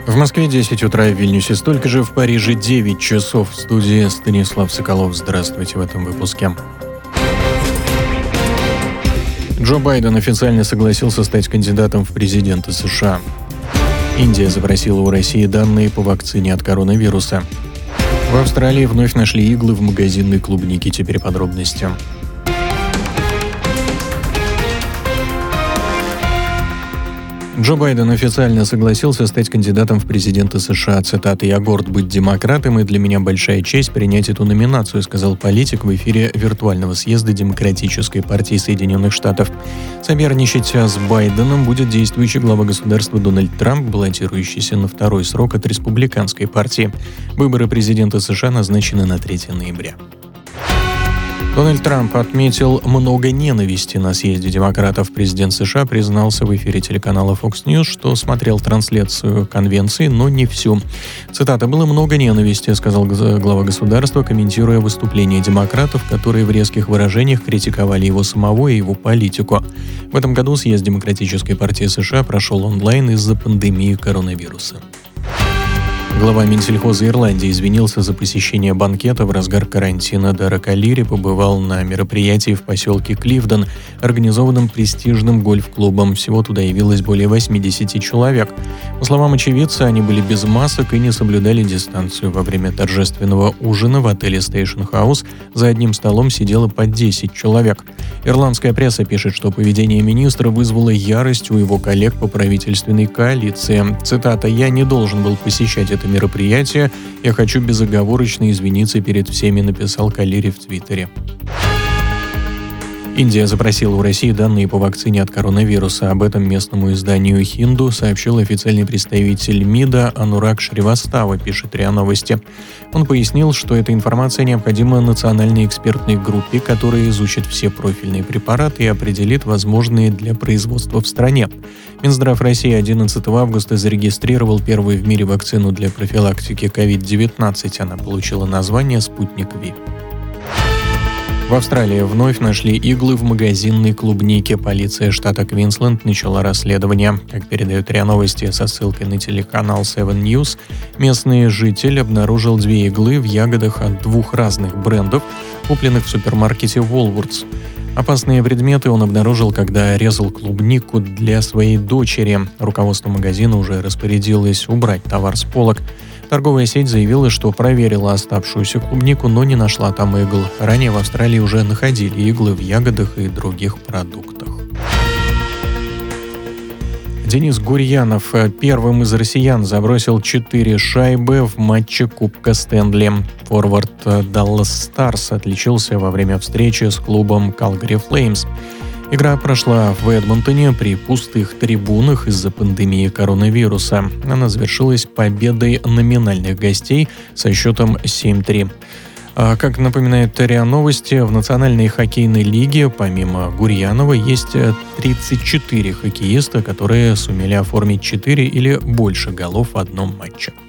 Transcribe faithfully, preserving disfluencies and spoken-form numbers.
В Москве десять утра, в Вильнюсе столько же, в Париже девять часов. В студии Станислав Соколов. Здравствуйте в этом выпуске. Джо Байден официально согласился стать кандидатом в президенты США. Индия запросила у России данные по вакцине от коронавируса. В Австралии вновь нашли иглы в магазинной клубнике. Теперь подробности. Джо Байден официально согласился стать кандидатом в президенты США. Цитата: «Я горд быть демократом, и для меня большая честь принять эту номинацию», сказал политик в эфире виртуального съезда Демократической партии Соединенных Штатов. Соперничать с Байденом будет действующий глава государства Дональд Трамп, баллотирующийся на второй срок от республиканской партии. Выборы президента США назначены на третье ноября. Дональд Трамп отметил много ненависти на съезде демократов. Президент США признался в эфире телеканала Fox News, что смотрел трансляцию конвенции, но не всю. Цитата: «Было много ненависти», — сказал глава государства, комментируя выступление демократов, которые в резких выражениях критиковали его самого и его политику. В этом году съезд Демократической партии США прошел онлайн из-за пандемии коронавируса. Глава Минсельхоза Ирландии извинился за посещение банкета в разгар карантина. Дерек О'Лири побывал на мероприятии в поселке Кливден, организованном престижным гольф-клубом. Всего туда явилось более восемьдесят человек. По словам очевидца, они были без масок и не соблюдали дистанцию. Во время торжественного ужина в отеле Station House за одним столом сидело по десять человек. Ирландская пресса пишет, что поведение министра вызвало ярость у его коллег по правительственной коалиции. Цитата: «Я не должен был посещать это мероприятие. Я хочу безоговорочно извиниться перед всеми», написал О'Лири в Твиттере. Индия запросила у России данные по вакцине от коронавируса. Об этом местному изданию «Хинду» сообщил официальный представитель МИДа Анураг Шривастава, пишет РИА Новости. Он пояснил, что эта информация необходима национальной экспертной группе, которая изучит все профильные препараты и определит возможные для производства в стране. Минздрав России одиннадцатого августа зарегистрировал первую в мире вакцину для профилактики ковид девятнадцать. Она получила название «Спутник Ви». В Австралии вновь нашли иглы в магазинной клубнике. Полиция штата Квинсленд начала расследование. Как передает РИА Новости со ссылкой на телеканал Seven News, местный житель обнаружил две иглы в ягодах от двух разных брендов, купленных в супермаркете Woolworths. Опасные предметы он обнаружил, когда резал клубнику для своей дочери. Руководство магазина уже распорядилось убрать товар с полок. Торговая сеть заявила, что проверила оставшуюся клубнику, но не нашла там игл. Ранее в Австралии уже находили иглы в ягодах и других продуктах. Денис Гурьянов первым из россиян забросил четыре шайбы в матче Кубка Стэнли. Форвард Dallas Stars отличился во время встречи с клубом Calgary Flames. Игра прошла в Эдмонтоне при пустых трибунах из-за пандемии коронавируса. Она завершилась победой номинальных гостей со счетом семь три. А как напоминает РИА Новости, в Национальной хоккейной лиге помимо Гурьянова есть тридцать четыре хоккеиста, которые сумели оформить четыре или больше голов в одном матче.